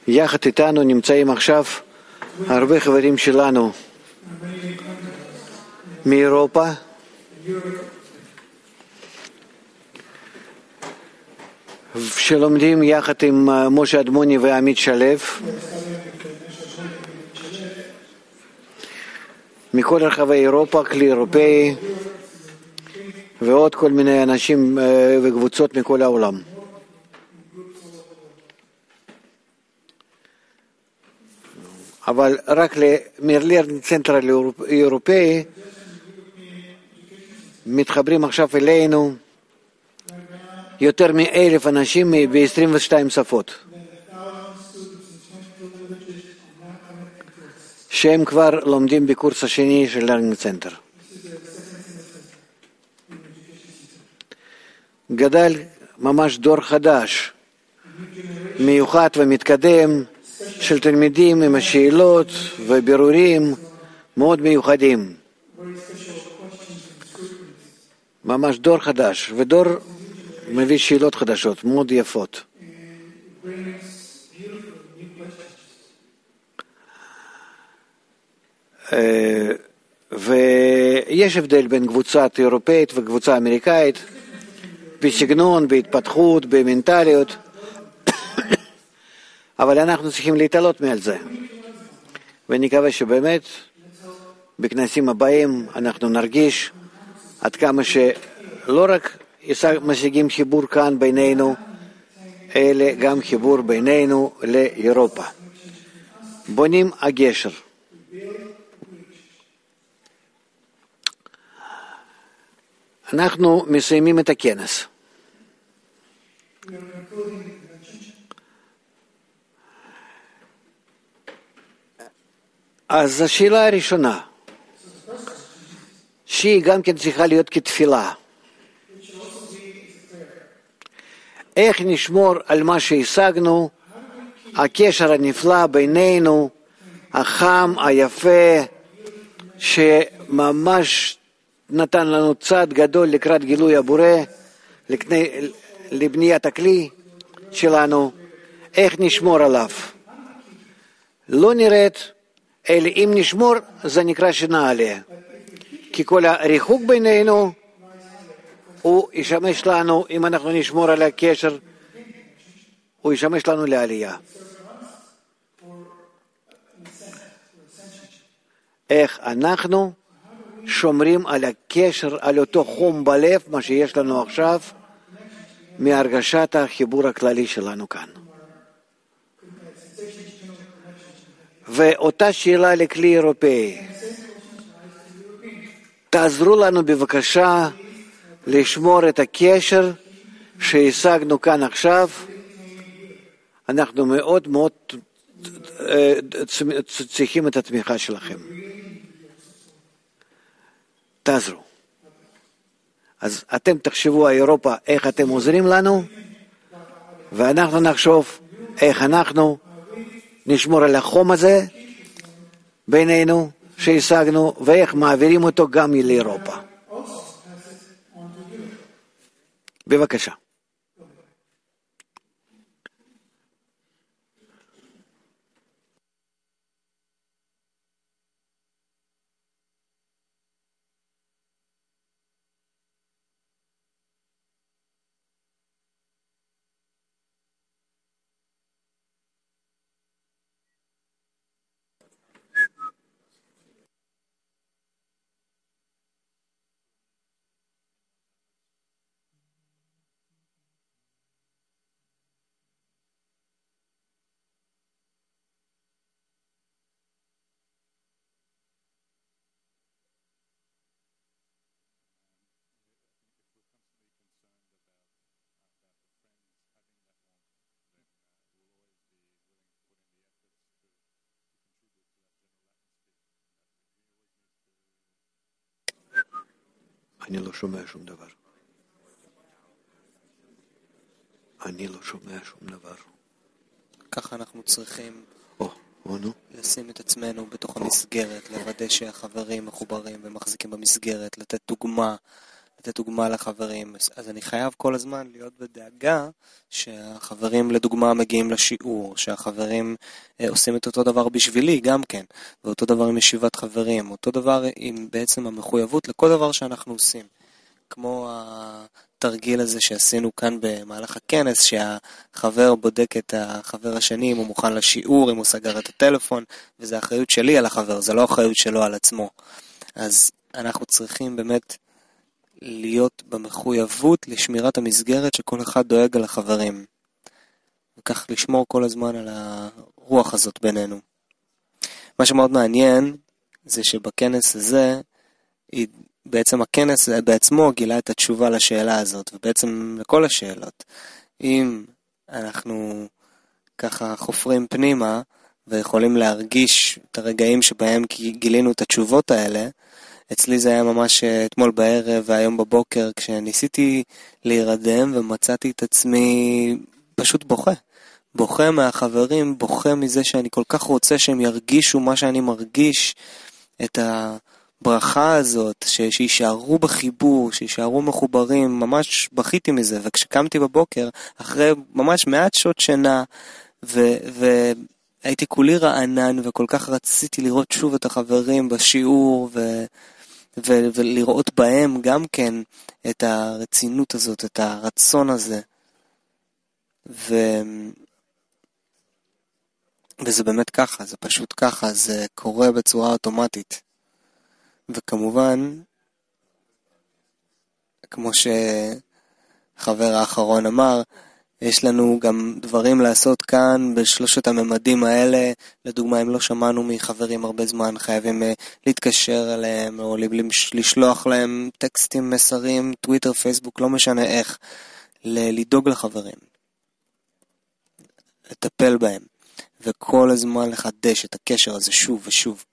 יחד איתנו נמצאים עכשיו הרבה חברים שלנו מאירופה, שלומדים יחד עם משה אדמוני ועמית שלו, מכל רחבי אירופה, כלי אירופאי, ועוד כל מיני אנשים וקבוצות מכל העולם. אבל רק למרלרנינג צנטרל אירופאי מתחברים עכשיו אלינו יותר מ1,000 אנשים ב-22 שפות, שהם כבר לומדים בקורס השני של לרנינג צנטר. גדל ממש דור חדש, מיוחד ומתקדם, של תלמידים עם השאלות ובירורים מאוד מיוחדים. ממש דור חדש, ודור מביא שאלות חדשות מאוד יפות. ויש הבדל בין קבוצה אירופאית וקבוצה אמריקאית, בסגנון, בהתפתחות, במנטליות, אבל אנחנו צריכים להתעלות מעל זה. ונקווה שבאמת בכנסים הבאים אנחנו נרגיש עד כמה שלא רק משיגים חיבור כאן בינינו, אלא גם חיבור בינינו לאירופה. בונים הגשר. אנחנו מסיימים את הכנס. אז השאלה הראשונה, שהיא גם כן צריכה להיות כתפילה, איך נשמור על מה שהשגנו, הקשר הנפלא בינינו, החם, היפה, שממש נתן לנו צעד גדול לקראת גילוי הבורא, לבניית הכלי שלנו, איך נשמור עליו. לא נראית, אלא אם נשמור זה נקרא שינה עליה, כי כל הריחוק בינינו הוא ישמש לנו, אם אנחנו נשמור על הקשר, הוא ישמש לנו לעלייה. איך אנחנו שומרים על הקשר, על אותו חום בלב, מה שיש לנו עכשיו, מהרגשת החיבור הכללי שלנו כאן. ואותה שאלה לכלי אירופאי, תעזרו לנו בבקשה לשמור את הקשר שהשגנו כאן עכשיו. אנחנו מאוד מאוד צריכים את התמיכה שלכם. תעזרו. אז אתם תחשבו אירופה איך אתם עוזרים לנו, ואנחנו נחשוב איך אנחנו נשמור על החום הזה בינינו שהשגנו, ואיך מעבירים אותו גם לאירופה. בבקשה. אני לא שומע שום דבר. אני לא שומע שום דבר. ככה אנחנו צריכים לשים את עצמנו בתוך המסגרת, לוודא שהחברים מחוברים ומחזיקים במסגרת, לתת דוגמה, לתת דוגמה לחברים, אז אני חייב כל הזמן להיות בדאגה שהחברים לדוגמה מגיעים לשיעור, שהחברים עושים את אותו דבר בשבילי גם כן, ואותו דבר עם ישיבת חברים, אותו דבר עם בעצם המחויבות לכל דבר שאנחנו עושים. כמו התרגיל הזה שעשינו כאן במהלך הכנס, שהחבר בודק את החבר השני אם הוא מוכן לשיעור, אם הוא סגר את הטלפון, וזה האחריות שלי על החבר, זה לא האחריות שלו על עצמו. אז אנחנו צריכים באמת להיות במחויבות לשמירת המסגרת שכל אחד דואג על החברים. וכך לשמור כל הזמן על הרוח הזאת בינינו. מה שמאוד מעניין זה שבכנס הזה, בעצם הכנס בעצמו גילה את התשובה לשאלה הזאת, ובעצם לכל השאלות. אם אנחנו ככה חופרים פנימה, ויכולים להרגיש את הרגעים שבהם גילינו את התשובות האלה, אצלי זה היה ממש אתמול בערב והיום בבוקר, כשניסיתי להירדם ומצאתי את עצמי פשוט בוכה. בוכה מהחברים, בוכה מזה שאני כל כך רוצה שהם ירגישו מה שאני מרגיש, את הברכה הזאת, שישארו בחיבור, שישארו מחוברים, ממש בכיתי מזה. וכשקמתי בבוקר, אחרי ממש מעט שעות שינה, והייתי כולי רענן, וכל כך רציתי לראות שוב את החברים בשיעור, ולראות בהם גם כן את הרצינות הזאת, את הרצון הזה. וזה באמת ככה, זה פשוט ככה, זה קורה בצורה אוטומטית. וכמובן, כמו שחבר האחרון אמר, יש לנו גם דברים לעשות כאן בשלושת הממדים האלה. לדוגמה, אם לא שמענו מחברים הרבה זמן, חייבים להתקשר אליהם, או לשלוח להם טקסטים, מסרים, טוויטר, פייסבוק, לא משנה איך, לדאוג לחברים, לטפל בהם, וכל הזמן לחדש את הקשר הזה שוב ושוב.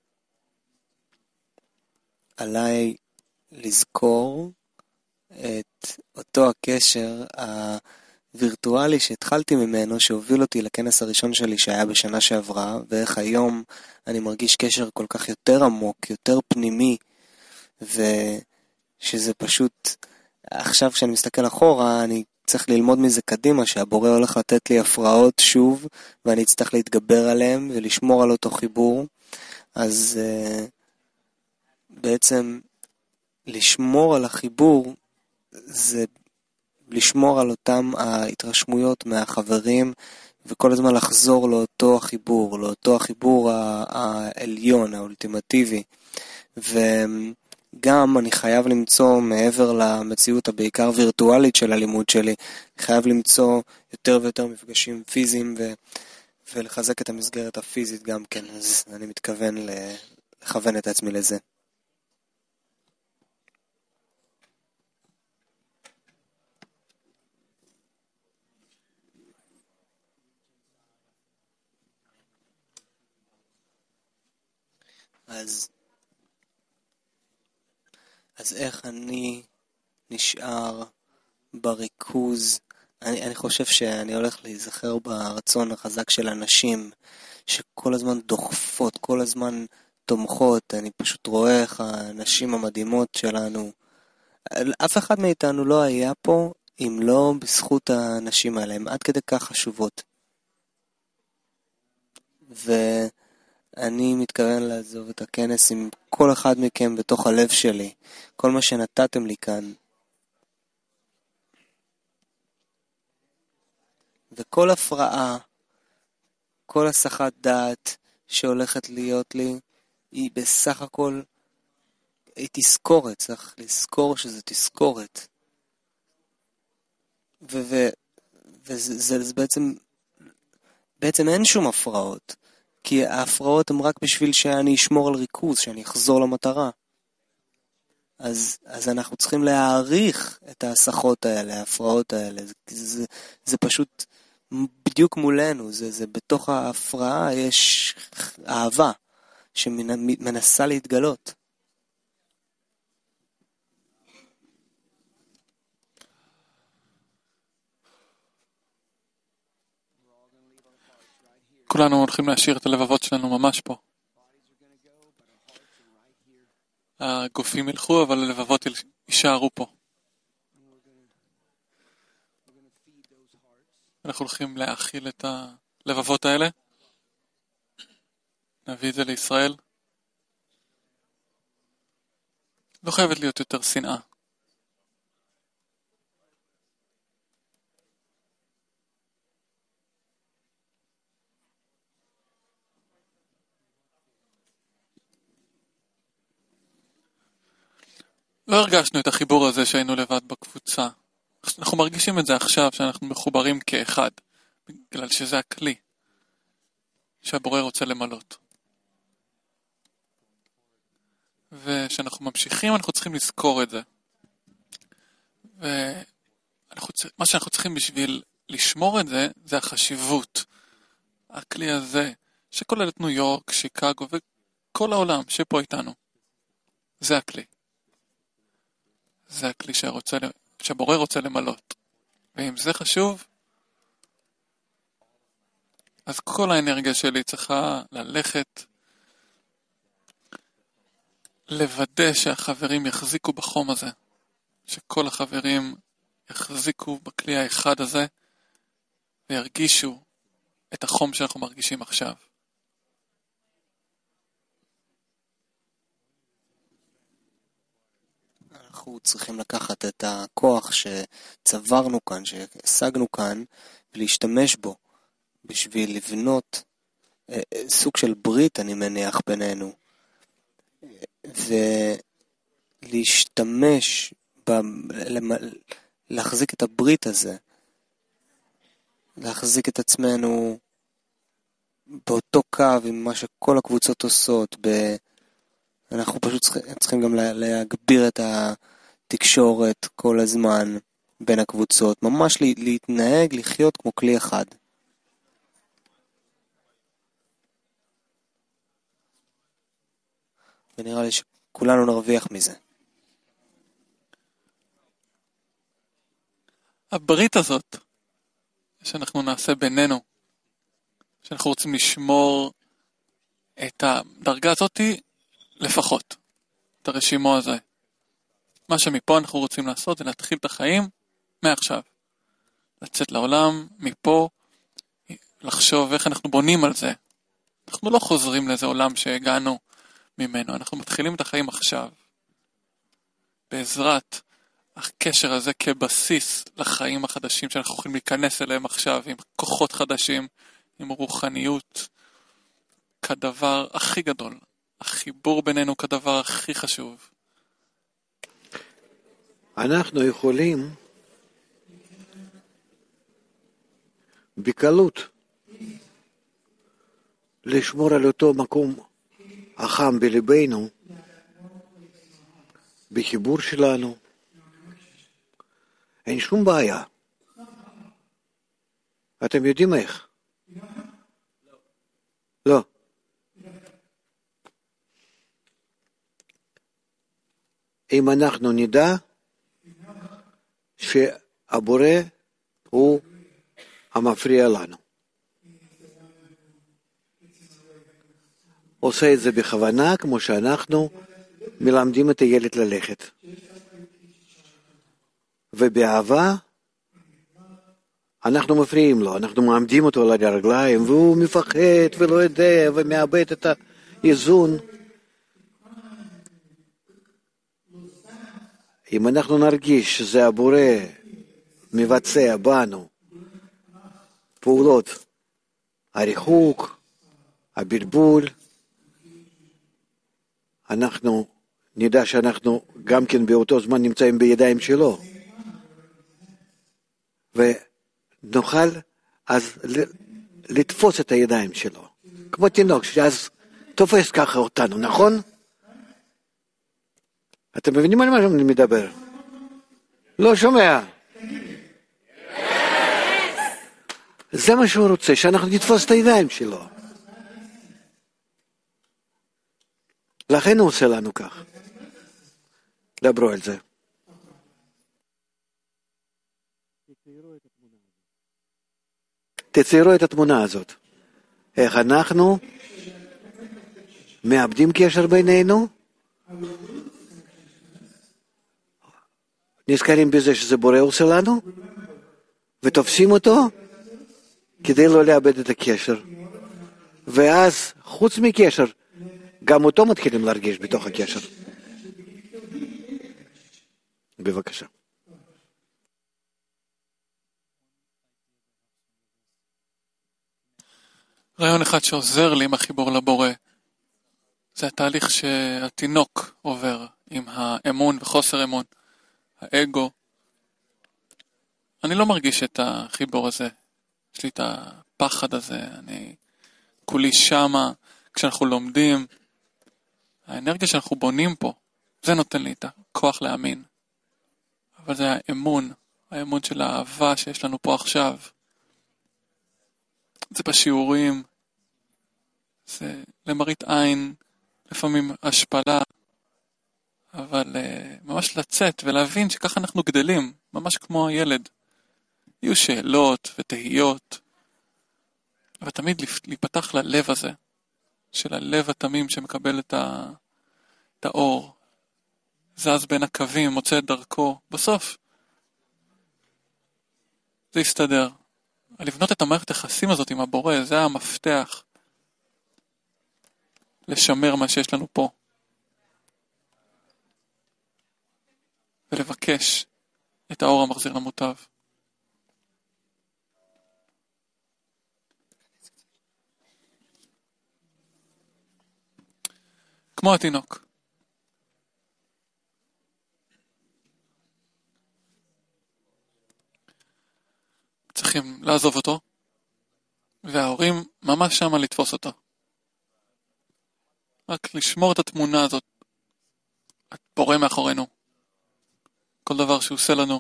עליי לזכור את אותו הקשר וירטואלי שהתחלתי ממנו, שהוביל אותי לכנס הראשון שלי שהיה בשנה שעברה, ואיך היום אני מרגיש קשר כל כך יותר עמוק, יותר פנימי, ושזה פשוט, עכשיו כשאני מסתכל אחורה, אני צריך ללמוד מזה קדימה, שהבורא הולך לתת לי הפרעות שוב, ואני אצטרך להתגבר עליהם, ולשמור על אותו חיבור. אז בעצם לשמור על החיבור, זה לשמור על אותם ההתרשמויות מהחברים, וכל הזמן לחזור לאותו החיבור העליון, האולטימטיבי. וגם אני חייב למצוא מעבר למציאות הבעיקר וירטואלית של הלימוד שלי, אני חייב למצוא יותר ויותר מפגשים פיזיים ולחזק את המסגרת הפיזית גם כן, אז אני מתכוון לכוון את עצמי לזה. אז איך אני נשאר בריכוז? אני חושב שאני הולך להיזכר ברצון החזק של אנשים שכל הזמן דוחפות, כל הזמן תומכות. אני פשוט רואה איך הנשים המדהימות שלנו, אף אחד מאיתנו לא היה פה אם לא בזכות הנשים האלה, הן עד כדי כך חשובות. אני מתכוון לעזוב את הכנס עם כל אחד מכם בתוך הלב שלי, כל מה שנתתם לי כאן. וכל הפרעה, כל הסחת דעת שהולכת להיות לי, היא בסך הכל, היא תזכורת, צריך לזכור שזה תזכורת. וזה בעצם אין שום הפרעות. כי ההפרעות הן רק בשביל שאני אשמור על ריכוז, שאני אחזור למטרה. אז אנחנו צריכים להעריך את ההסחות האלה, ההפרעות האלה. זה פשוט בדיוק מולנו. זה בתוך ההפרעה יש אהבה שמנסה להתגלות. כולנו הולכים להשאיר את הלבבות שלנו ממש פה. הגופים ילכו, אבל הלבבות יישארו פה. אנחנו הולכים להאכיל את הלבבות האלה. נביא את זה לישראל. לא חייבת להיות יותר שנאה. לא הרגשנו את החיבור הזה שהיינו לבד בקבוצה. אנחנו מרגישים את זה עכשיו שאנחנו מחוברים כאחד, בגלל שזה הכלי שהבורא רוצה למלות. ושאנחנו ממשיכים, אנחנו צריכים לזכור את זה. ומה שאנחנו צריכים בשביל לשמור את זה, זה החשיבות. הכלי הזה, שכולל את ניו יורק, שיקגו וכל העולם שפה איתנו. זה הכלי. זה הכלי שהבורא רוצה למלות. ואם זה חשוב, אז כל האנרגיה שלי צריכה ללכת, לוודא שהחברים יחזיקו בחום הזה. שכל החברים יחזיקו בכלי האחד הזה, וירגישו את החום שאנחנו מרגישים עכשיו. אנחנו צריכים לקחת את הכוח שצברנו כאן, שהשגנו כאן, ולהשתמש בו בשביל לבנות סוג של ברית, אני מניח, בינינו. ולהשתמש, להחזיק את הברית הזה, להחזיק את עצמנו באותו קו עם מה שכל הקבוצות עושות, אנחנו פשוט צריכים גם להגביר את התקשורת כל הזמן בין הקבוצות, ממש להתנהג, לחיות כמו כלי אחד. ונראה לי שכולנו נרוויח מזה. הברית הזאת שאנחנו נעשה בינינו, שאנחנו רוצים לשמור את הדרגה הזאת לפחות, את הרשימו הזה. מה שמפה אנחנו רוצים לעשות זה להתחיל את החיים מעכשיו. לצאת לעולם, מפה, לחשוב איך אנחנו בונים על זה. אנחנו לא חוזרים לאיזה עולם שהגענו ממנו, אנחנו מתחילים את החיים עכשיו. בעזרת הקשר הזה כבסיס לחיים החדשים שאנחנו יכולים להיכנס אליהם עכשיו, עם כוחות חדשים, עם רוחניות, כדבר הכי גדול. החיבור בינינו כדבר הכי חשוב. אנחנו יכולים בקלות לשמור על אותו מקום החם בליבנו, בחיבור שלנו. אין שום בעיה. אתם יודעים איך? לא. אם אנחנו נדע שהבורא הוא המפריע לנו. עושה את זה בכוונה, כמו שאנחנו מלמדים את הילד ללכת. ובאהבה אנחנו מפריעים לו, אנחנו מעמדים אותו על הרגליים, והוא מפחד ולא יודע ומאבד את האיזון. אם אנחנו נרגיש שזה הבורא מבצע בנו פעולות הריחוק, הבלבול, אנחנו נדע שאנחנו גם כן באותו זמן נמצאים בידיים שלו, ונוכל אז לתפוס את הידיים שלו, כמו תינוק שאז תופס ככה אותנו, נכון? אתם מבינים על מה אני מדבר? לא שומע. זה מה שהוא רוצה, שאנחנו נתפוס את הידיים שלו. לכן הוא עושה לנו כך. דברו על זה. תציירו את התמונה הזאת. איך אנחנו מאבדים קשר בינינו, נזכרים בזה שזה בורא עושה לנו, ותופסים אותו כדי לא לאבד את הקשר. ואז, חוץ מקשר, גם אותו מתחילים להרגיש בתוך הקשר. בבקשה. רעיון אחד שעוזר לי עם החיבור לבורא, זה התהליך שהתינוק עובר עם האמון וחוסר אמון, האגו. אני לא מרגיש את החיבור הזה, יש לי את הפחד הזה, אני כולי שמה, כשאנחנו לומדים, האנרגיה שאנחנו בונים פה, זה נותן לי את הכוח להאמין. אבל זה האמון, האמון של האהבה שיש לנו פה עכשיו. זה בשיעורים, זה למראית עין, לפעמים השפלה, אבל ממש לצאת ולהבין שככה אנחנו גדלים, ממש כמו הילד. יהיו שאלות ותהיות, אבל תמיד להיפתח ללב הזה, של הלב התמים שמקבל את האור, זז בין הקווים, מוצא את דרכו, בסוף זה יסתדר. לבנות את המערכת היחסים הזאת עם הבורא, זה המפתח לשמר מה שיש לנו פה. ולבקש את האור המחזיר למוטב. כמו התינוק. צריכים לעזוב אותו, וההורים ממש שמה לתפוס אותו. רק לשמור את התמונה הזאת, בורא מאחורינו. כל דבר שהוא עושה לנו.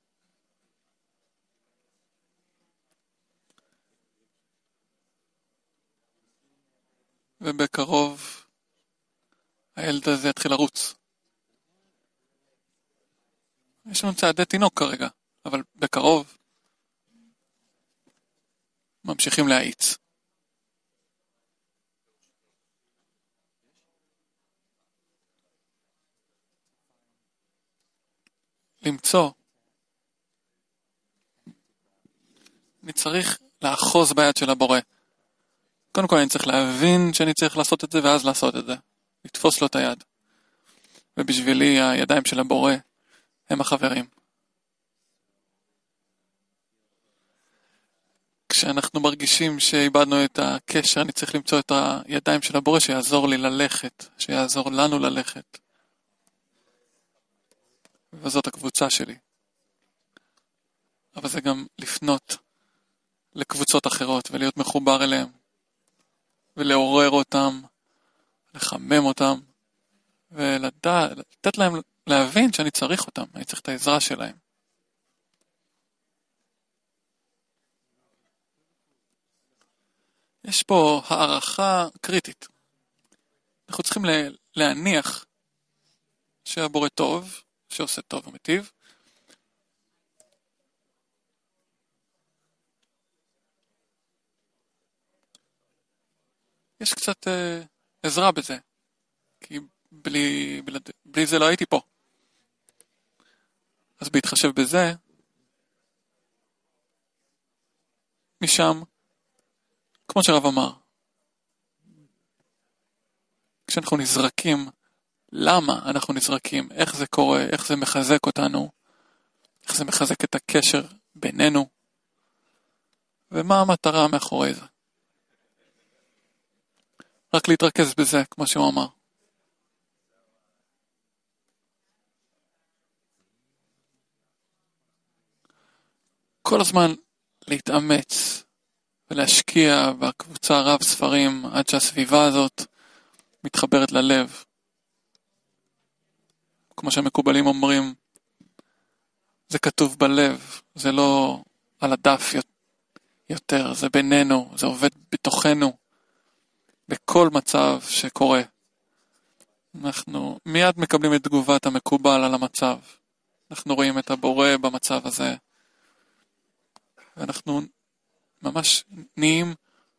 ובקרוב הילד הזה יתחיל לרוץ. יש לנו צעדי תינוק כרגע, אבל בקרוב ממשיכים להאיץ. למצוא. אני צריך לאחוז ביד של הבורא. קודם כל אני צריך להבין שאני צריך לעשות את זה ואז לעשות את זה. לתפוס לו את היד. ובשבילי הידיים של הבורא הם החברים. כשאנחנו מרגישים שאיבדנו את הקשר, אני צריך למצוא את הידיים של הבורא שיעזור לי ללכת, שיעזור לנו ללכת. וזאת הקבוצה שלי. אבל זה גם לפנות לקבוצות אחרות ולהיות מחובר אליהם. ולעורר אותם, לחמם אותם, ולתת להם להבין שאני צריך אותם, אני צריך את העזרה שלהם. יש פה הערכה קריטית. אנחנו צריכים להניח שהבורא טוב, שעושה טוב ומטיב, יש קצת עזרה בזה, כי בלי זה לא הייתי פה. אז בהתחשב בזה, משם, כמו שהרב אמר, כשאנחנו נזרקים, למה אנחנו נזרקים, איך זה קורה, איך זה מחזק אותנו, איך זה מחזק את הקשר בינינו, ומה המטרה מאחורי זה. רק להתרכז בזה, כמו שהוא אמר. כל הזמן להתאמץ ולהשקיע בקבוצה רב ספרים עד שהסביבה הזאת מתחברת ללב. כמו שהמקובלים אומרים, זה כתוב בלב, זה לא על הדף יותר, זה בינינו, זה עובד בתוכנו, בכל מצב שקורה. אנחנו מיד מקבלים את תגובת המקובל על המצב. אנחנו רואים את הבורא במצב הזה. ואנחנו ממש נהיים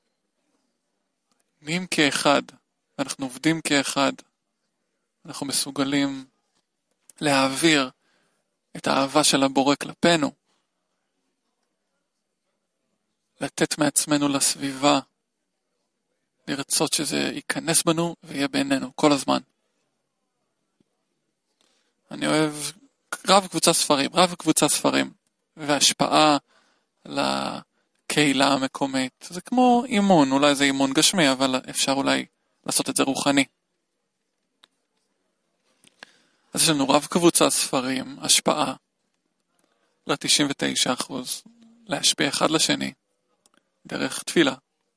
כאחד. אנחנו עובדים כאחד. אנחנו מסוגלים להעביר את האהבה של הבורא כלפינו, לתת מעצמנו לסביבה, לרצות שזה ייכנס בנו ויהיה בינינו כל הזמן. אני אוהב רב קבוצה ספרים, והשפעה לקהילה המקומית. זה כמו אימון, אולי זה אימון גשמי, אבל אפשר אולי לעשות את זה רוחני. אז יש לנו רב קבוצה ספרים, השפעה ל-99%, להשפיע אחד לשני, דרך תפילה,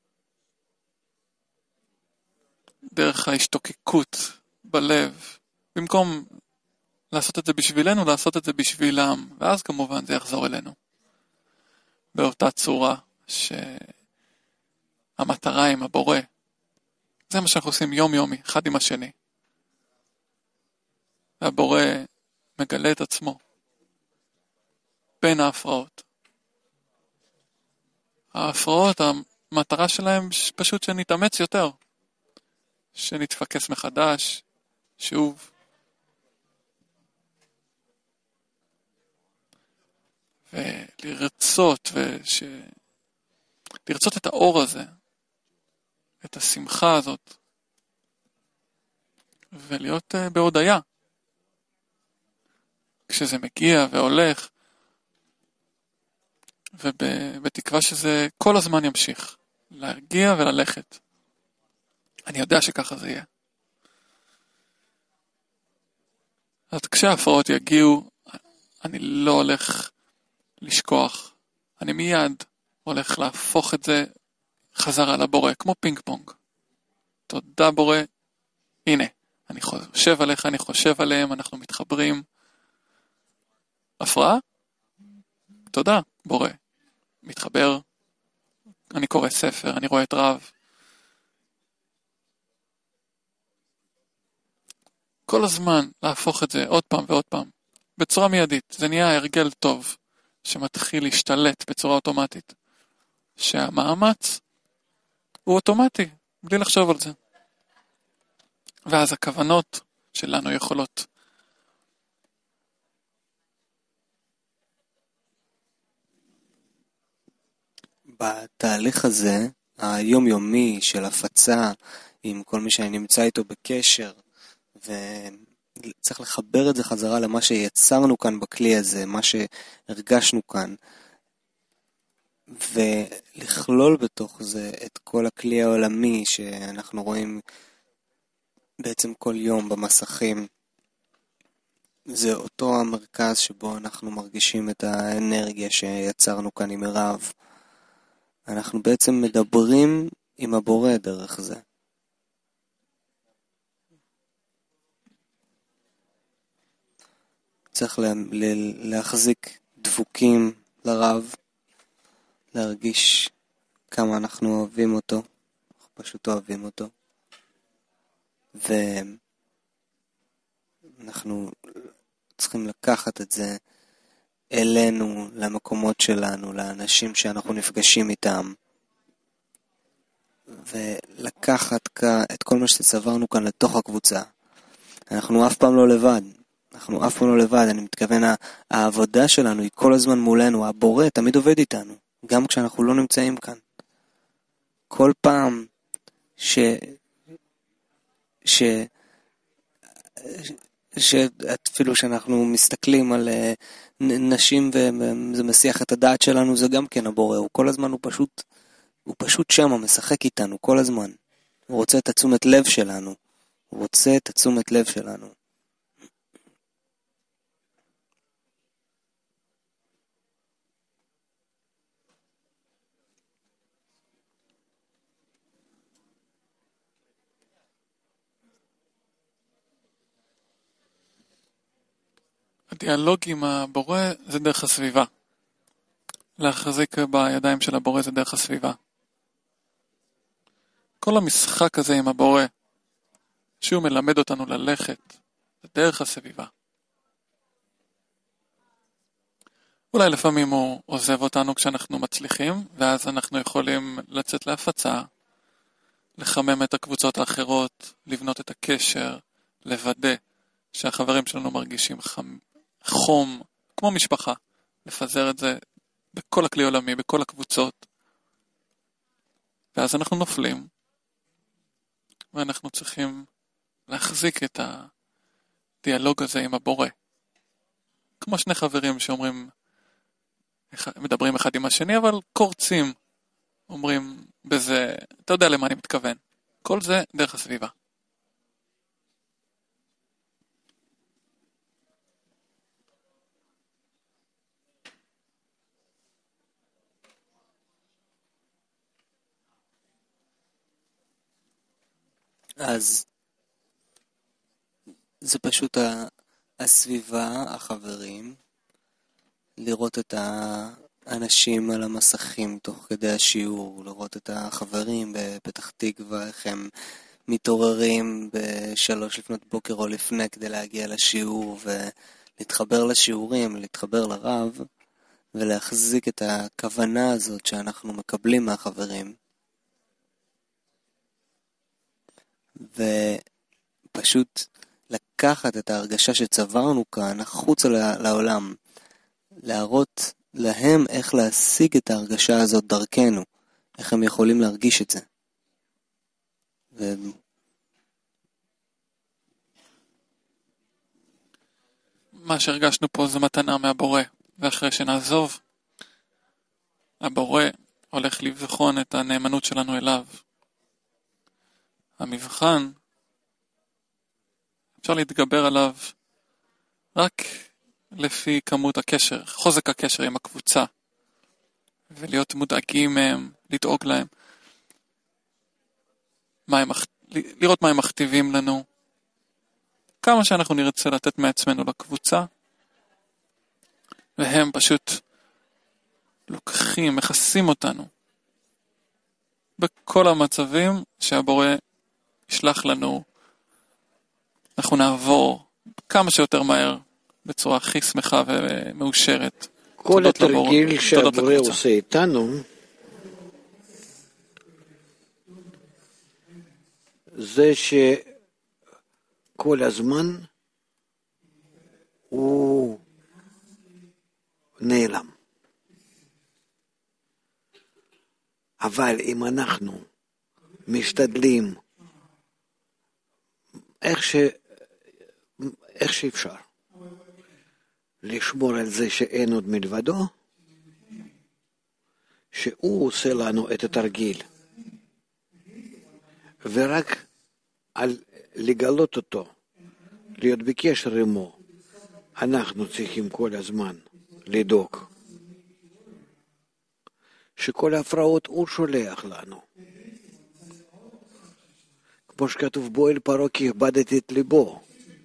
דרך ההשתוקקות בלב, במקום לעשות את זה בשבילנו, לעשות את זה בשבילם, ואז כמובן זה יחזור אלינו. באותה צורה שהמטרה עם הבורא, זה מה שאנחנו עושים יום-יומי, אחד עם השני. והבורא מגלה את עצמו בין ההפרעות. ההפרעות, המטרה שלהם פשוט שנתאמץ יותר, שנתפקס מחדש, שוב. ולרצות, לרצות את האור הזה, את השמחה הזאת, ולהיות בהודיה. כשזה מגיע והולך, ובתקווה שזה כל הזמן ימשיך, להרגיע וללכת. אני יודע שככה זה יהיה. אז כשההפרעות יגיעו, אני לא הולך לשכוח. אני מיד הולך להפוך את זה חזרה לבורא, כמו פינג פונג. תודה בורא, הנה, אני חושב עליך, אני חושב עליהם, אנחנו מתחברים. הפרעה? תודה, בורא. מתחבר, אני קורא ספר, אני רואה את רב. כל הזמן להפוך את זה עוד פעם ועוד פעם, בצורה מיידית. זה נהיה הרגל טוב, שמתחיל להשתלט בצורה אוטומטית. שהמאמץ הוא אוטומטי, בלי לחשוב על זה. ואז הכוונות שלנו יכולות. בתהליך הזה, היומיומי של הפצה עם כל מי שאני נמצא איתו בקשר, וצריך לחבר את זה חזרה למה שיצרנו כאן בכלי הזה, מה שהרגשנו כאן, ולכלול בתוך זה את כל הכלי העולמי שאנחנו רואים בעצם כל יום במסכים. זה אותו המרכז שבו אנחנו מרגישים את האנרגיה שיצרנו כאן עם מירב. אנחנו בעצם מדברים עם הבורא דרך זה. צריך להחזיק דבוקים לרב, להרגיש כמה אנחנו אוהבים אותו, אנחנו פשוט אוהבים אותו. ואנחנו צריכים לקחת את זה אלינו, למקומות שלנו, לאנשים שאנחנו נפגשים איתם, ולקחת את כל מה שצברנו כאן לתוך הקבוצה. אנחנו אף פעם לא לבד. אני מתכוון, העבודה שלנו היא כל הזמן מולנו, הבורא תמיד עובד איתנו, גם כשאנחנו לא נמצאים כאן. כל פעם אפילו שאנחנו מסתכלים על נשים וזה מסיח את הדעת שלנו, זה גם כן הבורא, הוא כל הזמן, הוא פשוט שם, משחק איתנו כל הזמן. הוא רוצה את תשומת לב שלנו. הדיאלוג עם הבורא זה דרך הסביבה. להחזיק בידיים של הבורא זה דרך הסביבה. כל המשחק הזה עם הבורא, שהוא מלמד אותנו ללכת, זה דרך הסביבה. אולי לפעמים הוא עוזב אותנו כשאנחנו מצליחים, ואז אנחנו יכולים לצאת להפצה, לחמם את הקבוצות האחרות, לבנות את הקשר, לוודא שהחברים שלנו מרגישים חום כמו משפחה, לפזר את זה בכל הכלי עולמי, בכל הקבוצות, ואז אנחנו נופלים, ואנחנו צריכים להחזיק את הדיאלוג הזה עם הבורא. כמו שני חברים שאומרים, מדברים אחד עם השני, אבל קורצים, אומרים בזה, אתה יודע למה אני מתכוון. כל זה דרך הסביבה. אז זה פשוט הסביבה, החברים, לראות את האנשים על המסכים תוך כדי השיעור, לראות את החברים בפתח תקווה, איך הם מתעוררים ב3 לפנות בוקר או לפני כדי להגיע לשיעור ולהתחבר לשיעורים, להתחבר לרב ולהחזיק את הכוונה הזאת שאנחנו מקבלים מהחברים. ופשוט לקחת את ההרגשה שצברנו כאן החוצה לעולם, להראות להם איך להשיג את ההרגשה הזאת דרכנו, איך הם יכולים להרגיש את זה. מה שהרגשנו פה זה מתנה מהבורא, ואחרי שנעזוב, הבורא הולך לבחון את הנאמנות שלנו אליו. המבחן, אפשר להתגבר עליו רק לפי כמות הקשר, חוזק הקשר עם הקבוצה, ולהיות מודאגים מהם, לדאוג להם, לראות מה הם מכתיבים לנו, כמה שאנחנו נרצה לתת מעצמנו לקבוצה, והם פשוט לוקחים, מכסים אותנו, בכל המצבים שהבורא ישלח לנו, אנחנו נעבור כמה שיותר מהר, בצורה הכי שמחה ומאושרת. כל התרגיל שהבורא עושה איתנו, זה שכל הזמן הוא נעלם. אבל אם אנחנו משתדלים איך שאפשר לשמור על זה שאין עוד מלבדו, שהוא עושה לנו את התרגיל, ורק על לגלות אותו, להיות בקשר עמו, אנחנו צריכים כל הזמן לדאוג שכל ההפרעות הוא שולח לנו. כמו שכתוב בו אל פרעה כי הכבדתי את ליבו.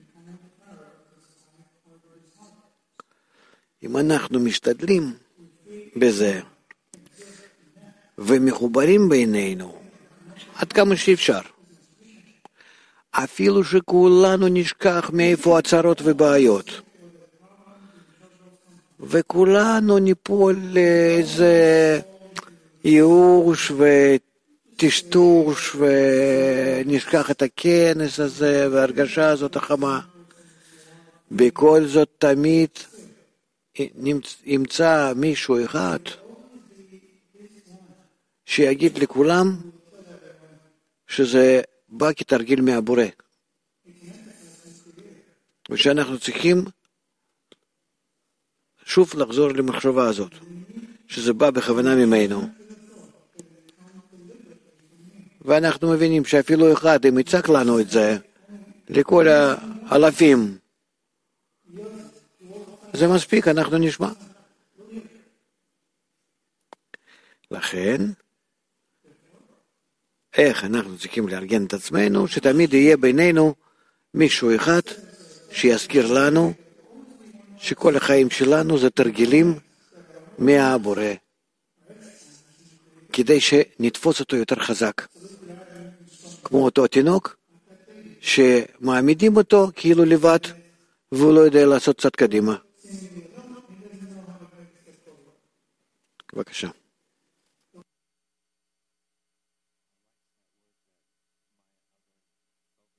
אם אנחנו משתדלים בזה ומחוברים בינינו עד כמה שאפשר, אפילו שכולנו נשכח מאיפה הצרות ובעיות, וכולנו ניפול לאיזה ייאוש וטשטוש ונשכח את הכנס הזה והרגשה הזאת החמה, בכל זאת תמיד ימצא מישהו אחד שיגיד לכולם שזה בא כתרגיל מהבורא, ושאנחנו צריכים שוב לחזור למחשבה הזאת, שזה בא בכוונה ממנו. ואנחנו מבינים שאפילו אחד, אם יצק לנו את זה, לכל האלפים, זה מספיק, אנחנו נשמע. לכן, איך אנחנו צריכים לארגן את עצמנו, שתמיד יהיה בינינו מישהו אחד שיזכיר לנו שכל החיים שלנו זה תרגילים מהבורא, כדי שנתפוס אותו יותר חזק. כמו אותו תינוק, שמעמידים אותו כאילו לבד, והוא לא יודע לעשות צד קדימה. בבקשה.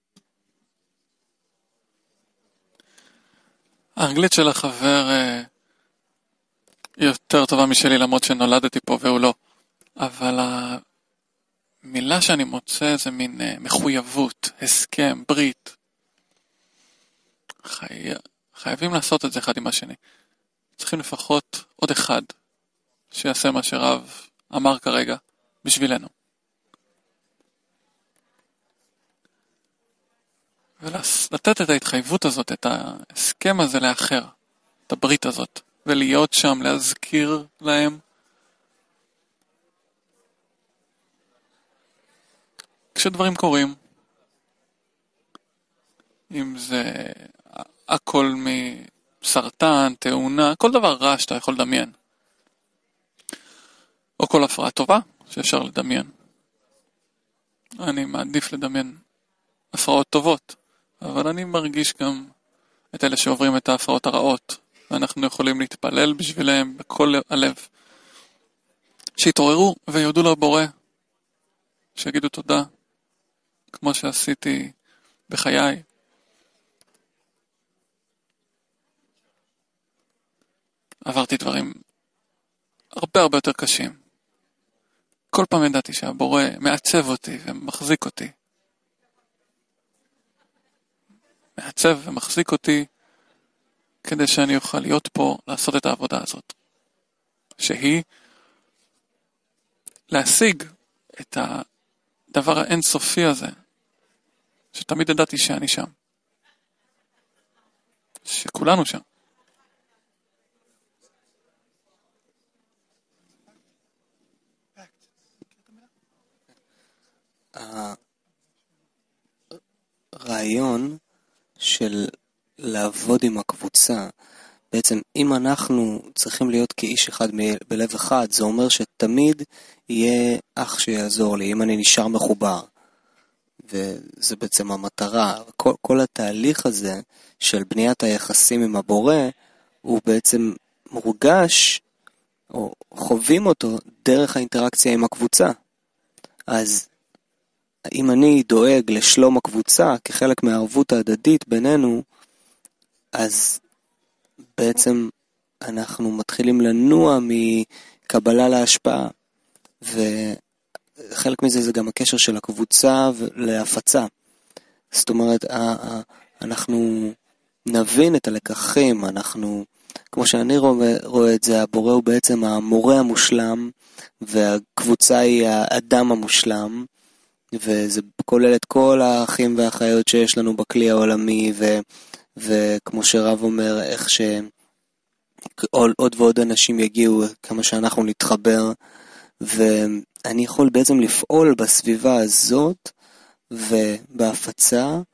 האנגלית של החבר היא יותר טובה משלי למרות שנולדתי פה והוא לא. אבל המילה שאני מוצא זה מין מחויבות, הסכם, ברית. חייבים לעשות את זה אחד עם השני. צריכים לפחות עוד אחד שיעשה מה שרב אמר כרגע בשבילנו. ולתת את ההתחייבות הזאת, את ההסכם הזה לאחר, את הברית הזאת, ולהיות שם, להזכיר להם. כשדברים קורים, אם זה הכל מסרטן, תאונה, כל דבר רע שאתה יכול לדמיין. או כל הפרעה טובה שאפשר לדמיין. אני מעדיף לדמיין הפרעות טובות, אבל אני מרגיש גם את אלה שעוברים את ההפרעות הרעות, ואנחנו יכולים להתפלל בשבילם בכל הלב. שיתעוררו ויודו לבורא, שיגידו תודה, כמו שעשיתי בחיי. עברתי דברים הרבה יותר קשים. כל פעם ידעתי שהבורא מעצב אותי ומחזיק אותי. מעצב ומחזיק אותי כדי שאני אוכל להיות פה, לעשות את העבודה הזאת. שהיא להשיג את הדבר האינסופי הזה, שתמיד ידעתי שאני שם. שכולנו שם. הרעיון של לעבוד עם הקבוצה, בעצם אם אנחנו צריכים להיות כאיש אחד בלב אחד, זה אומר שתמיד יהיה אח שיעזור לי, אם אני נשאר מחובר. וזה בעצם המטרה. כל התהליך הזה של בניית היחסים עם הבורא, הוא בעצם מורגש, או חווים אותו דרך האינטראקציה עם הקבוצה. אז אם אני דואג לשלום הקבוצה כחלק מהערבות ההדדית בינינו, אז בעצם אנחנו מתחילים לנוע מקבלה להשפעה, וחלק מזה זה גם הקשר של הקבוצה להפצה. זאת אומרת, אנחנו נבין את הלקחים, כמו שאני רואה את זה, הבורא הוא בעצם המורה המושלם, והקבוצה היא האדם המושלם, וזה כולל את כל האחים והאחיות שיש לנו בכלי העולמי, וכמו שרב אומר, איך שעוד ועוד אנשים יגיעו, כמה שאנחנו נתחבר, ואני יכול בעצם לפעול בסביבה הזאת, ובהפצה,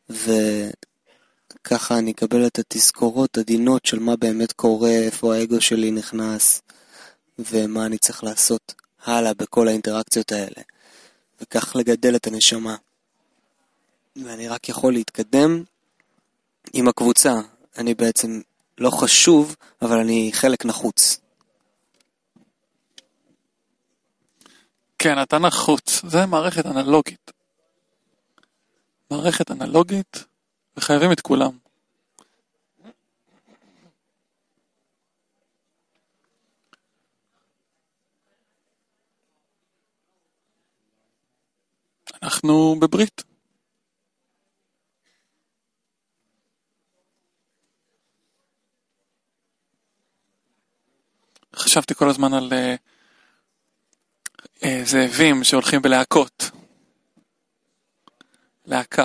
וככה אני אקבל את התזכורות עדינות של מה באמת קורה, איפה האגו שלי נכנס, ומה אני צריך לעשות הלאה בכל האינטראקציות האלה. וכך לגדל את הנשמה. ואני רק יכול להתקדם עם הקבוצה. אני בעצם לא חשוב, אבל אני חלק נחוץ. כן, אתה נחוץ. זה מערכת אנלוגית. מערכת אנלוגית, וחייבים את כולם. אנחנו בברית. חשבתי כל הזמן על זאבים שהולכים בלהקות. להקה.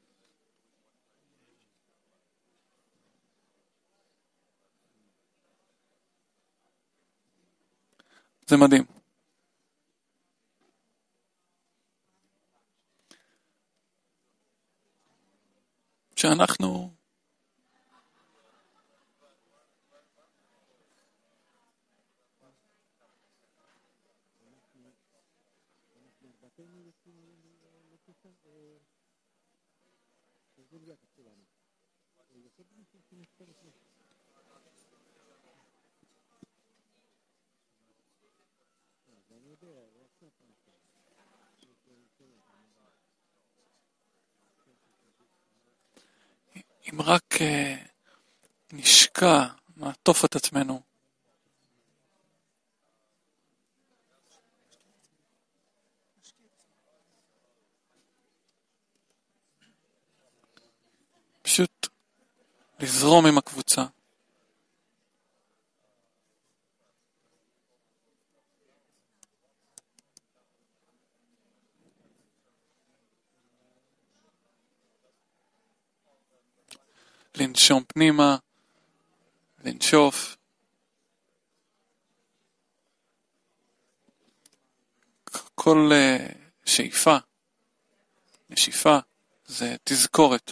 זה מדהים. שאנחנו אם רק נשקע, נעטוף את עצמנו לזרום עם הקבוצה. לנשום פנימה, לנשוף. כל שאיפה, נשיפה, זה תזכורת.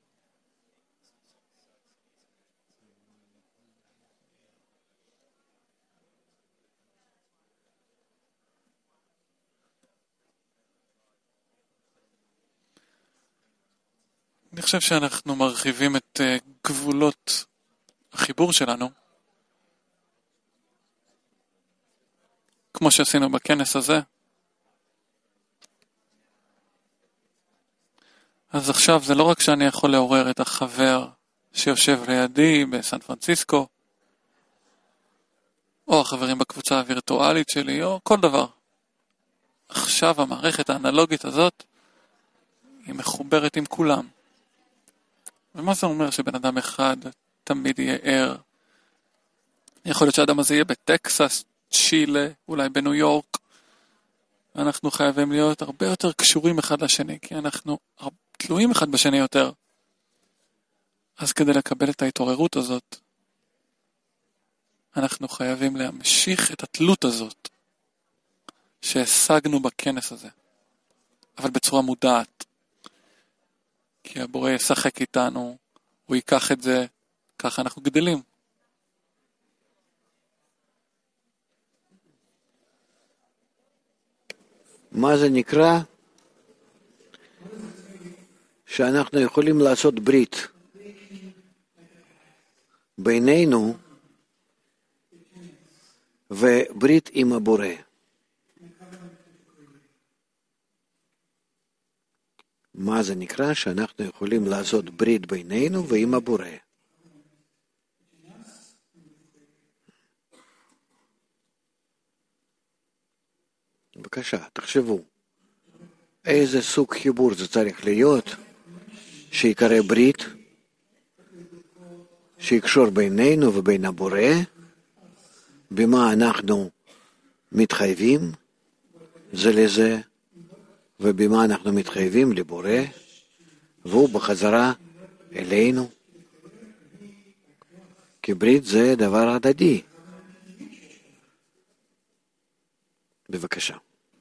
אני חושב שאנחנו מרחיבים את גבולות החיבור שלנו, כמו שעשינו בכנס הזה. אז עכשיו זה לא רק שאני יכול לעורר את החבר שיושב לידי בסן פרנסיסקו, או החברים בקבוצה הווירטואלית שלי, או כל דבר. עכשיו המערכת האנלוגית הזאת היא מחוברת עם כולם. ומה זה אומר שבן אדם אחד תמיד יהיה ער? יכול להיות שהאדם הזה יהיה בטקסס, צ'ילה, אולי בניו יורק. אנחנו חייבים להיות הרבה יותר קשורים אחד לשני, כי אנחנו תלויים אחד בשני יותר. אז כדי לקבל את ההתעוררות הזאת, אנחנו חייבים להמשיך את התלות הזאת שהשגנו בכנס הזה, אבל בצורה מודעת. כי הבורא ישחק איתנו, הוא ייקח את זה, ככה אנחנו גדלים. מה זה נקרא? שאנחנו יכולים לעשות ברית בינינו וברית עם הבורא. מה זה נקרא? שאנחנו יכולים לעשות ברית בינינו ועם הבורא. בבקשה, תחשבו. איזה סוג חיבור זה צריך להיות שיקרא ברית, שיקשור בינינו ובין הבורא, במה אנחנו מתחייבים זה לזה, ובמה אנחנו מתחייבים לבורא, והוא בחזרה אלינו. כי ברית זה דבר הדדי. בבקשה.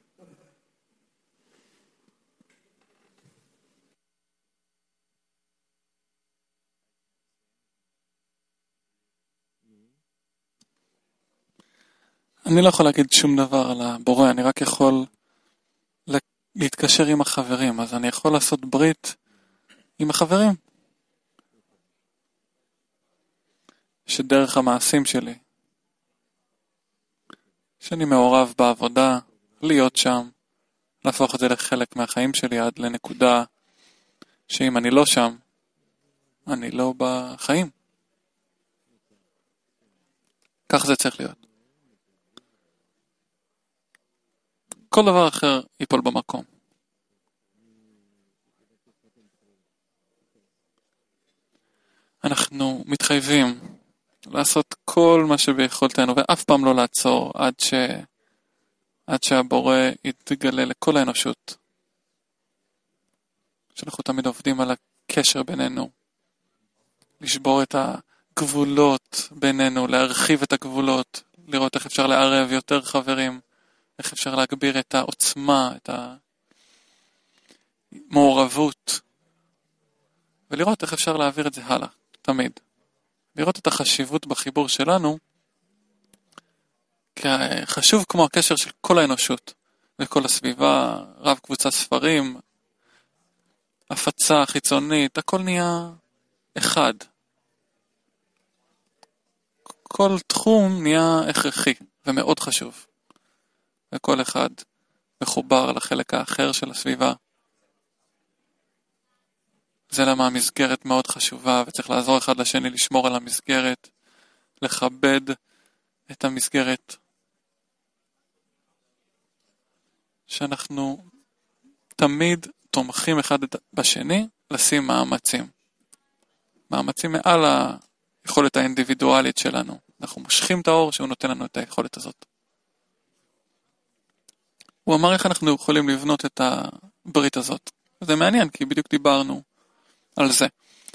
אני לא יכול להגיד שום דבר על הבורא, אני רק יכול להתקשר עם החברים, אז אני יכול לעשות ברית עם החברים. שדרך המעשים שלי, שאני מעורב בעבודה, להיות שם, להפוך את זה לחלק מהחיים שלי עד לנקודה שאם אני לא שם, אני לא בחיים. כך זה צריך להיות. כל דבר אחר ייפול במקום. אנחנו מתחייבים לעשות כל מה שביכולתנו, ואף פעם לא לעצור עד שהבורא יתגלה לכל האנושות. שאנחנו תמיד עובדים על הקשר בינינו, לשבור את הגבולות בינינו, להרחיב את הגבולות, לראות איך אפשר לערב יותר חברים, איך אפשר להגביר את העוצמה, את המעורבות, ולראות איך אפשר להעביר את זה הלאה, תמיד. לראות את החשיבות בחיבור שלנו, חשוב כמו הקשר של כל האנושות, וכל הסביבה, רב קבוצה ספרים, הפצה חיצונית, הכל נהיה אחד. כל תחום נהיה הכרחי ומאוד חשוב. וכל אחד מחובר לחלק האחר של הסביבה. זה למה המסגרת מאוד חשובה, וצריך לעזור אחד לשני לשמור על המסגרת, לכבד את המסגרת. שאנחנו תמיד תומכים אחד בשני, לשים מאמצים. מאמצים מעל היכולת האינדיבידואלית שלנו. אנחנו מושכים את האור שהוא נותן לנו את היכולת הזאת. הוא אמר איך אנחנו יכולים לבנות את הברית הזאת. זה מעניין, כי בדיוק דיברנו על זה.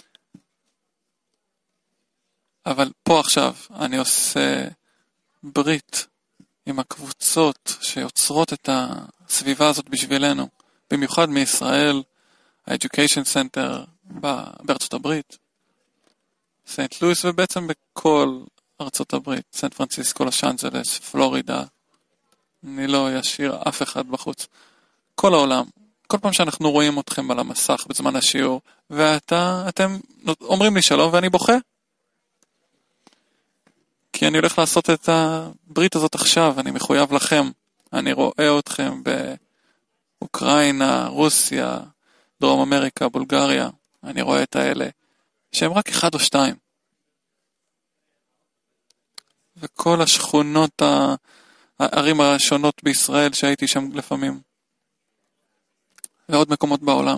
אבל פה עכשיו אני עושה ברית עם הקבוצות שיוצרות את הסביבה הזאת בשבילנו, במיוחד מישראל, ה-Education Center בארצות הברית, סנט לואיס, ובעצם בכל ארצות הברית, סן פרנסיסקו, לוס אנג'לס, פלורידה, אני לא אשאיר אף אחד בחוץ. כל העולם, כל פעם שאנחנו רואים אתכם על המסך בזמן השיעור, ואתם אומרים לי שלום ואני בוכה. כי אני הולך לעשות את הברית הזאת עכשיו, אני מחויב לכם. אני רואה אתכם באוקראינה, רוסיה, דרום אמריקה, בולגריה. אני רואה את האלה, שהם רק אחד או שתיים. וכל השכונות, הערים השונות בישראל שהייתי שם לפעמים. ועוד מקומות בעולם.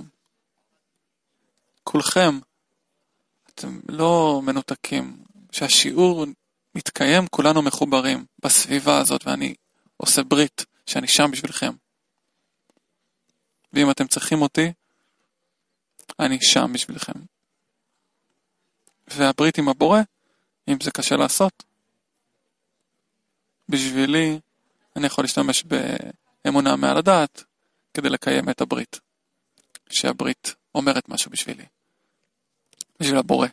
כולכם, אתם לא מנותקים. שהשיעור מתקיים, כולנו מחוברים בסביבה הזאת, ואני עושה ברית שאני שם בשבילכם. ואם אתם צריכים אותי, אני שם בשבילכם. והברית עם הבורא, אם זה קשה לעשות, בשבילי אני יכול להשתמש באמונה מעל הדעת, כדי לקיים את הברית. שהברית אומרת משהו בשבילי. בשביל הבורא.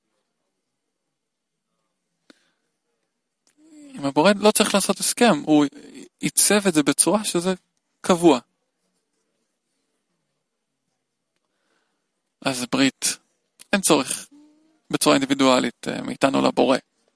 עם הבורא לא צריך לעשות הסכם, הוא ייצב את זה בצורה שזה קבוע. אז ברית, אין צורך בצורה אינדיבידואלית מאיתנו לבורא.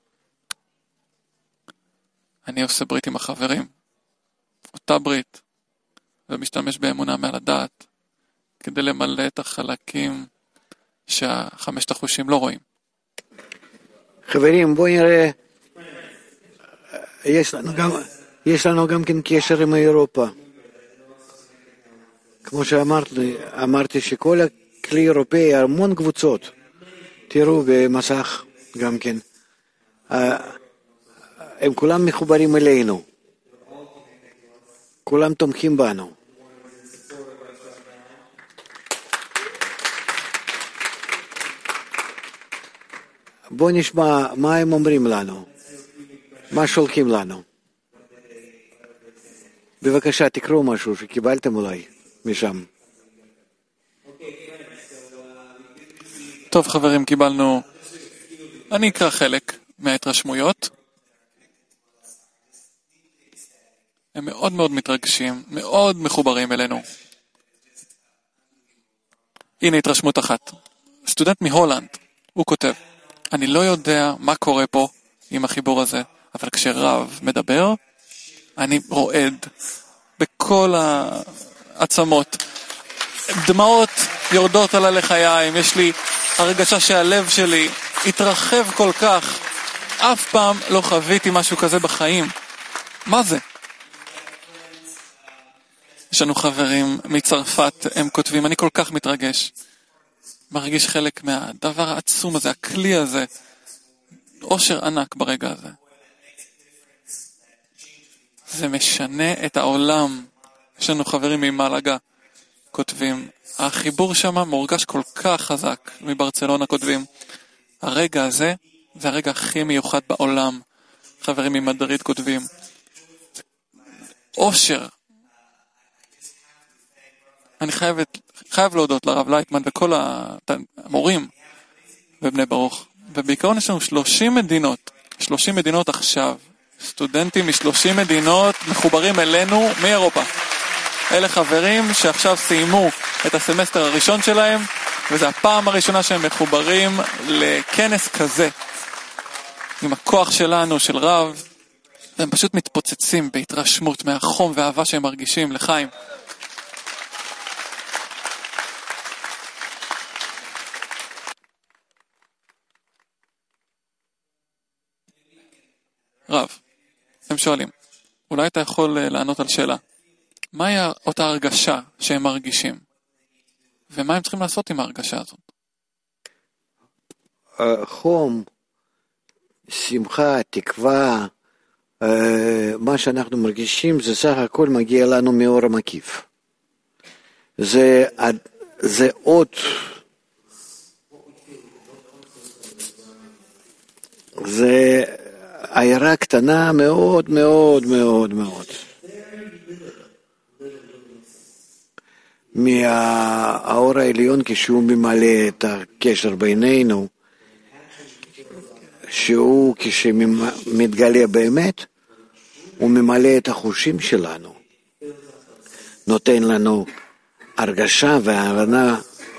אני עושה ברית עם החברים, אותה ברית, ומשתמש באמונה מעל הדעת, כדי למלא את החלקים שהחמשת החושים לא רואים. חברים, בואו נראה, יש לנו גם כן קשר עם אירופה. כמו שאמרתי שכל הכלי אירופאי, המון קבוצות, תראו במסך גם כן, הם כולם מחוברים אלינו, כולם תומכים בנו. בואו נשמע מה הם אומרים לנו, מה שולחים לנו. בבקשה, תקראו משהו שקיבלתם אולי משם. טוב חברים, קיבלנו, אני אקרא חלק מההתרשמויות. הם מאוד מאוד מתרגשים, מאוד מחוברים אלינו. הנה התרשמות אחת. סטודנט מהולנד, הוא כותב, אני לא יודע מה קורה פה עם החיבור הזה, אבל כשרב מדבר, אני רועד בכל העצמות. דמעות יורדות על הלחיים, יש לי הרגשה שהלב שלי התרחב כל כך. אף פעם לא חוויתי משהו כזה בחיים. מה זה? יש לנו חברים מצרפת, הם כותבים, אני כל כך מתרגש. מרגיש חלק מהדבר העצום הזה, הכלי הזה. אושר ענק ברגע הזה. זה משנה את העולם. יש לנו חברים ממלגה, כותבים, החיבור שם מורגש כל כך חזק. מברצלונה כותבים, הרגע הזה זה הרגע הכי מיוחד בעולם. חברים ממדריד כותבים, אושר. אני חייב להודות לרב לייטמן וכל המורים בבני ברוך. ובעיקרון יש לנו 30 מדינות עכשיו. סטודנטים מ-30 מדינות מחוברים אלינו מאירופה. אלה חברים שעכשיו סיימו את הסמסטר הראשון שלהם, וזו הפעם הראשונה שהם מחוברים לכנס כזה. עם הכוח שלנו, של רב, הם פשוט מתפוצצים בהתרשמות מהחום והאהבה שהם מרגישים לחיים. רב, הם שואלים, אולי אתה יכול לענות על שאלה, מהי אותה הרגשה שהם מרגישים? ומה הם צריכים לעשות עם ההרגשה הזאת? חום, שמחה, תקווה, מה שאנחנו מרגישים זה סך הכל מגיע לנו מאור המקיף. זה עוד, זה עיירה קטנה מאוד מאוד מאוד מאוד. מהאור העליון כשהוא ממלא את הקשר בינינו, שהוא כשמתגלה באמת, הוא ממלא את החושים שלנו, נותן לנו הרגשה והבנה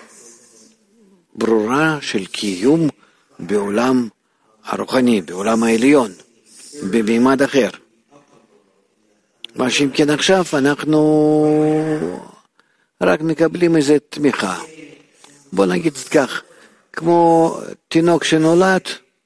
ברורה של קיום בעולם הרוחני, בעולם העליון, בממד אחר. מה שאם כן עכשיו אנחנו רק מקבלים איזו תמיכה. בוא נגיד כך, כמו תינוק שנולד,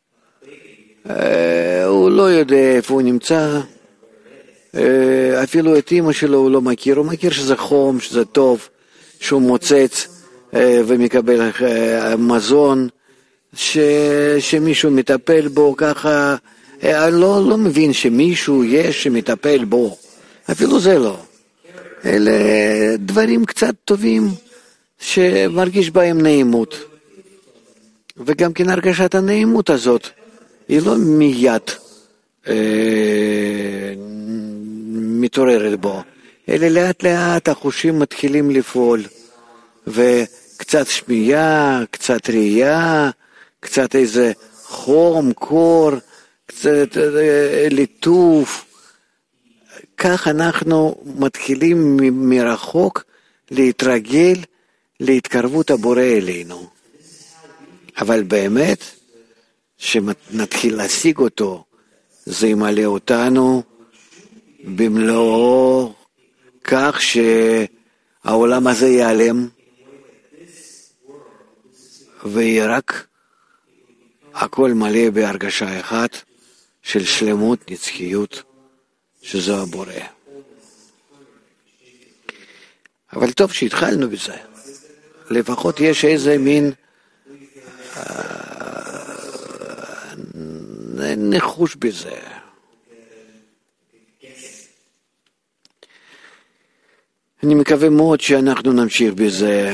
הוא לא יודע איפה הוא נמצא, אפילו את אמא שלו הוא לא מכיר, הוא מכיר שזה חום, שזה טוב, שהוא מוצץ ומקבל מזון, שמישהו מטפל בו ככה, לא מבין שמישהו יש שמטפל בו, אפילו זה לא. אלה דברים קצת טובים שמרגיש בהם נעימות, וגם כן הרגשת הנעימות הזאת היא לא מיד מתעוררת בו, אלא לאט לאט החושים מתחילים לפעול, וקצת שמיעה, קצת ראייה, קצת איזה חום, קור, קצת ליטוף. כך אנחנו מתחילים מרחוק להתרגל להתקרבות הבורא אלינו. אבל באמת, שנתחיל להשיג אותו, זה ימלא אותנו במלואו, כך שהעולם הזה ייעלם, ויהיה רק הכל מלא בהרגשה אחת של שלמות, נצחיות, שזו הבורא. אבל טוב שהתחלנו בזה. לפחות יש איזה מין נחוש בזה. אני מקווה מאוד שאנחנו נמשיך בזה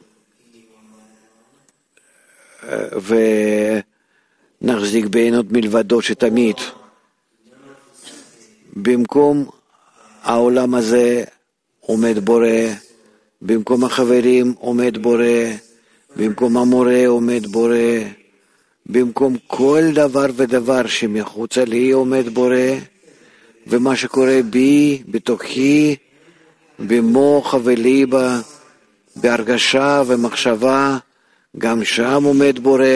ונחזיק בעינות מלבדו שתמיד במקום העולם הזה עומד בורא, במקום החברים עומד בורא, במקום המורה עומד בורא, במקום כל דבר ודבר שמחוצה לי עומד בורא, ומה שקורה בי, בתוכי, במוח וליבה, בהרגשה ומחשבה, גם שם עומד בורא.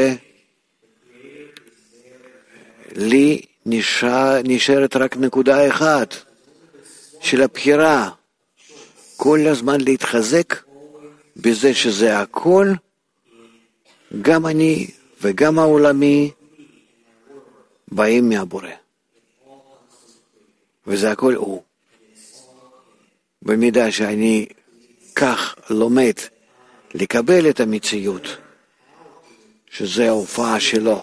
לי נשארת רק נקודה אחת של הבחירה, כל הזמן להתחזק בזה שזה הכל, גם אני וגם העולמי באים מהבורא, וזה הכל הוא. במידה שאני כך לומד לקבל את המציאות, שזה ההופעה שלו,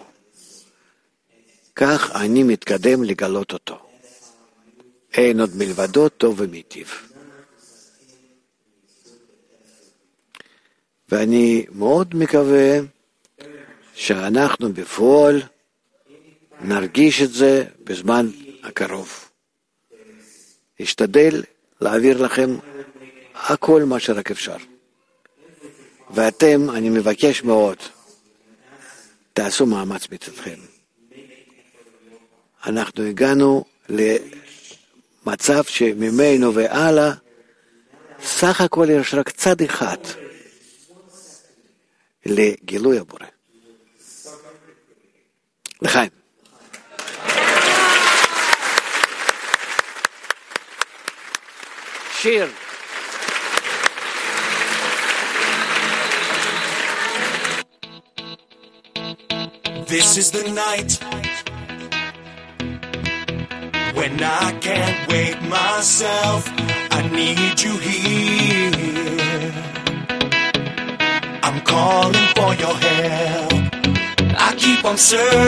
כך אני מתקדם לגלות אותו. אין עוד מלבדו טוב ומיטיב. ואני מאוד מקווה שאנחנו בפועל נרגיש את זה בזמן הקרוב. אשתדל להעביר לכם הכל מה שרק אפשר. ואתם, אני מבקש מאוד, תעשו מאמץ מצדכם. אנחנו הגענו למצב שממנו והלאה, סך הכל יש רק צד אחד לגילוי הבורא. לחיים. שיר. This is the night when I can't wait myself. I need you here. I'm calling for your help. I keep on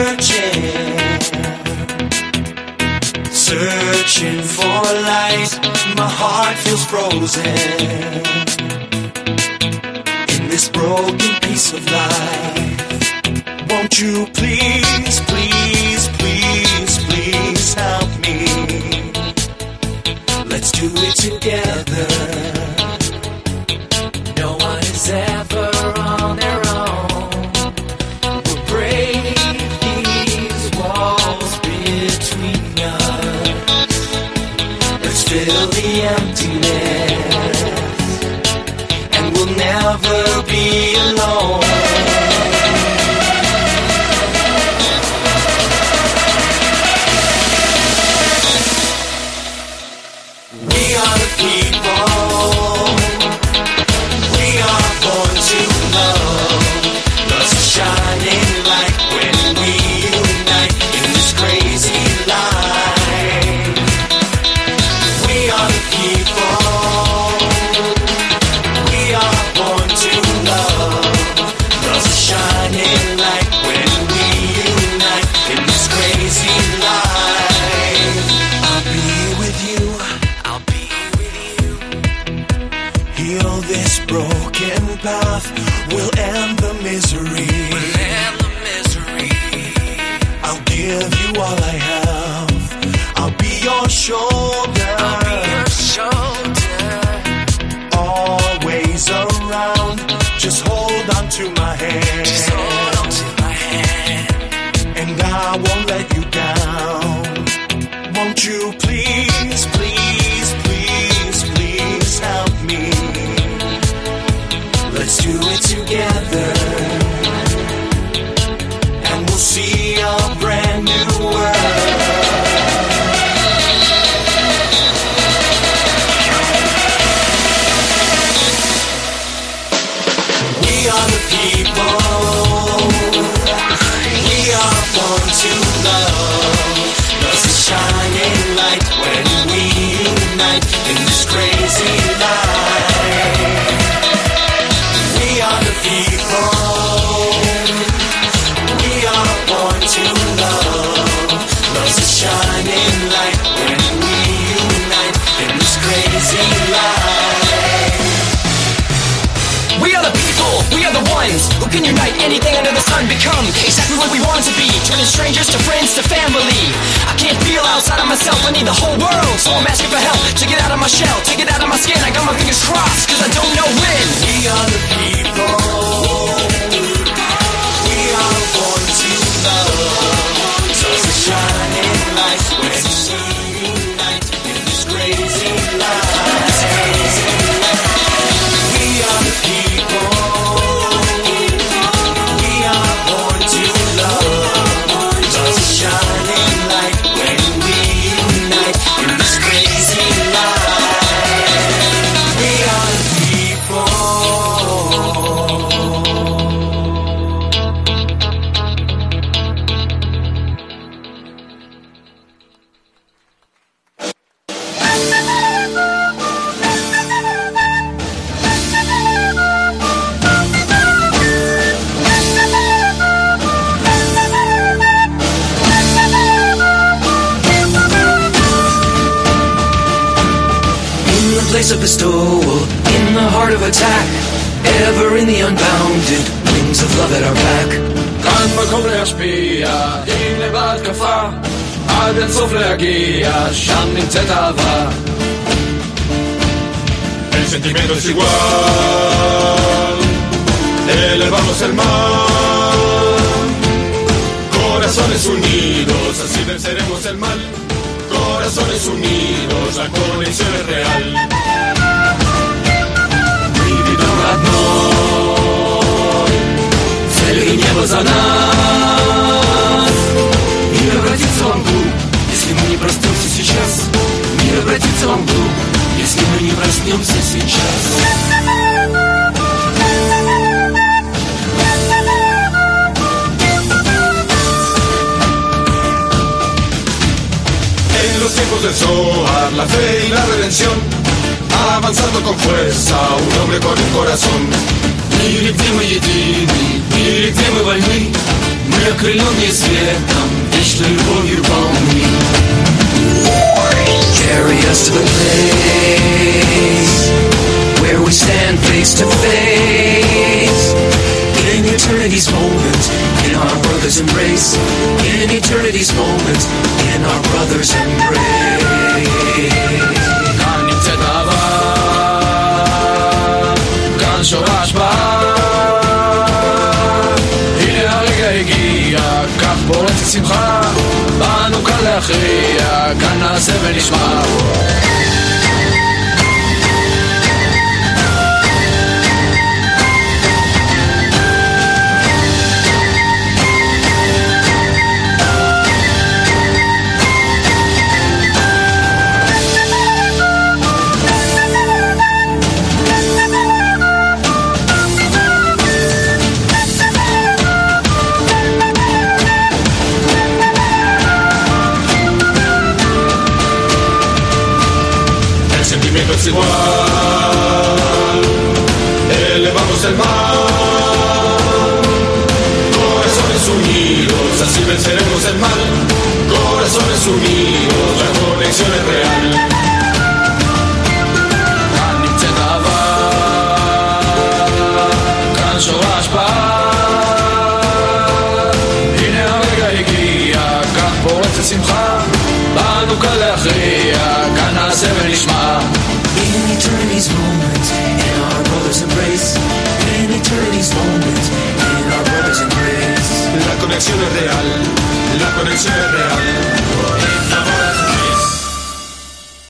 searching for light. My heart feels frozen in this broken piece of life. Won't you please, please, please, please help me? Let's do it together. No one is ever on their own. We'll break these walls between us. Let's fill the emptiness, and we'll never be alone. We are the people. We are born to love. Love's a shining light when we unite in this crazy life. We are the people. We are born to love. Love's a shining light when we unite in this crazy life. I'll be with you. I'll be with you. Heal this broken path. We'll end the misery. We'll end the misery. I'll give you all I have. I'll be your shoulder. I'll be your shoulder. Always around. Just hold on to my hand. Just hold on to my hand. And I won't let you down. Won't you please, please, please, please help me? Let's do it together, and we'll see a brand new world. We are the people. We are born to love. Love's a shining light when we unite in this crazy life. We are the people. We are born to love. Love's a shining light when we unite in this crazy life. We are the people, we are the ones who can unite anything under the sun. Become exactly what we want to be, turning strangers to friends to family. I can't feel outside of myself, I need the whole world. So I'm asking for help to get out of my shell, to get out of my skin. I got my fingers crossed, cause I don't know when. We are the people. We are born to love. So it's a shining light when we unite in this crazy life. We are the people. We are born to love. So it's a shining light when we unite in this crazy life. We are the people. In the place of bestowal, in the heart of attack, ever in the unbounded wings of love at our back. כאן מקום להשפיע, אם לבד כפה, עד אין סוף להגיע, שם נמצאת אהבה. El sentimiento es igual, elevamos el mar, corazones unidos, así venceremos el mal. Corazones unidos, la conexión es real. Приведем родной, целый небо за нас. Мир обратится во мглу, если мы не проснемся сейчас. Мир обратится во мглу, если мы не проснемся сейчас. En los tiempos del Zohar, la fe y la redención, avanzando con fuerza, un hombre con el corazón. Мире, где мы едины, мире, где мы вольны, мы Мы окрыленные светом, вечной любовью полны. Carry us to the place where we stand face to face. In eternity's moment, in our brother's embrace. In eternity's moment, in our brother's embrace. כאן נמצאת אהבה, כאן שורש בה. הנה הרגע הגיע, כך פורצת שמחה. באנו כאן להכריע, כאן נעשה ונשמע. Igual, elevamos el mar, corazones unidos, así venceremos el mal. Corazones unidos, la conexión es real. כאן נמצאת אהבה, כאן שורש בה. הנה הרגע הגיע, כך פורצת שמחה. באנו כאן להכריע, כאן נעשה ונשמע. In eternity's moment, in our brother's embrace. In eternity's moment, in our brother's embrace. La conexión es real, la conexión es real.